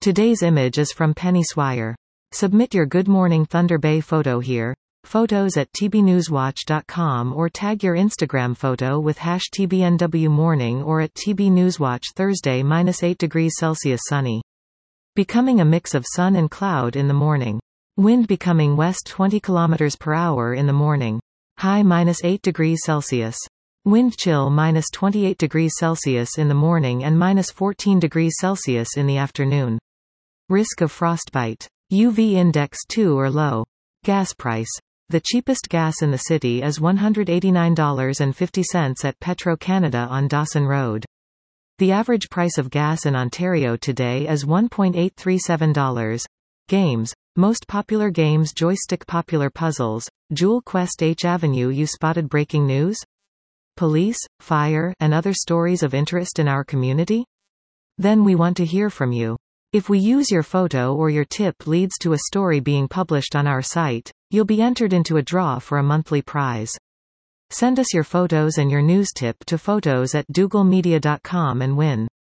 Today's image is from Penny Swire. Submit your Good Morning Thunder Bay photo here. Photos at tbnewswatch.com or tag your Instagram photo with #TBNWMorning or at TBNewsWatch. Thursday -8 degrees Celsius sunny. Becoming a mix of sun and cloud in the morning. Wind becoming west 20 km per hour in the morning. High -8 degrees Celsius. Wind chill -28 degrees Celsius in the morning and -14 degrees Celsius in the afternoon. Risk of frostbite. UV index 2 or low. Gas price. The cheapest gas in the city is $189.50 at Petro-Canada on Dawson Road. The average price of gas in Ontario today is $1.837. Games. Most popular games: joystick. Popular puzzles: Jewel Quest. H Avenue. You spotted breaking news? Police, fire, and other stories of interest in our community? Then we want to hear from you. If we use your photo or your tip leads to a story being published on our site, you'll be entered into a draw for a monthly prize. Send us your photos and your news tip to photos@dougalmedia.com and win.